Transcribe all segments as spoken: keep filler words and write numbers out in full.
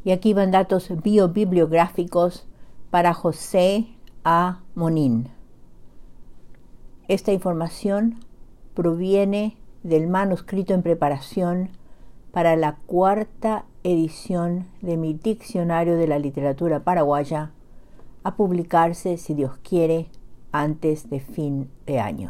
Y aquí van datos biobibliográficos para José A. Monín. Esta información proviene del manuscrito en preparación para la cuarta edición de mi Diccionario de la Literatura Paraguaya, a publicarse, si Dios quiere, antes de fin de año.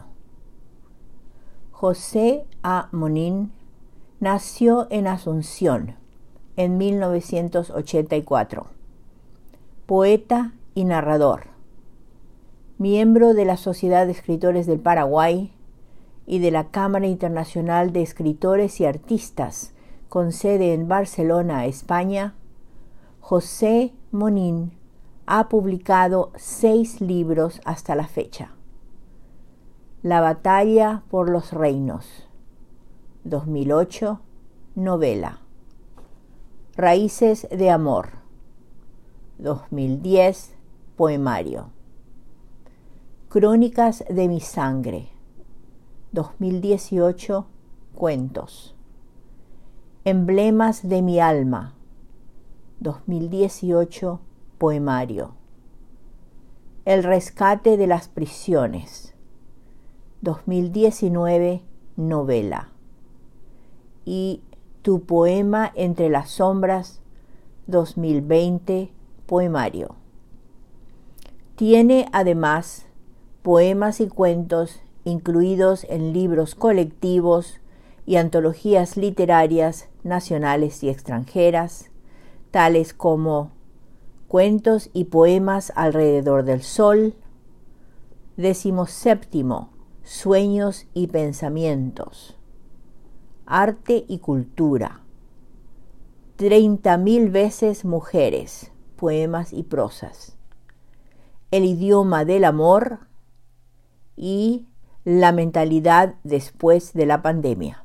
José A. Monín nació en Asunción en mil novecientos ochenta y cuatro. Poeta y narrador, miembro de la Sociedad de Escritores del Paraguay y de la Cámara Internacional de Escritores y Artistas, con sede en Barcelona, España. José Monín ha publicado seis libros hasta la fecha. La batalla por los reinos, dos mil ocho, novela. Raíces de amor, dos mil diez, poemario. Crónicas de mi sangre, dos mil dieciocho, cuentos. Emblemas de mi alma, dos mil dieciocho, poemario. El rescate de las prisiones, dos mil diecinueve, novela. Y Tu poema entre las sombras, dos mil veinte, poemario. Tiene además poemas y cuentos incluidos en libros colectivos y antologías literarias nacionales y extranjeras, tales como Cuentos y poemas alrededor del sol, decimoséptimo, Sueños y pensamientos, Arte y cultura, Treinta mil veces mujeres, poemas y prosas, El idioma del amor y La mentalidad después de la pandemia.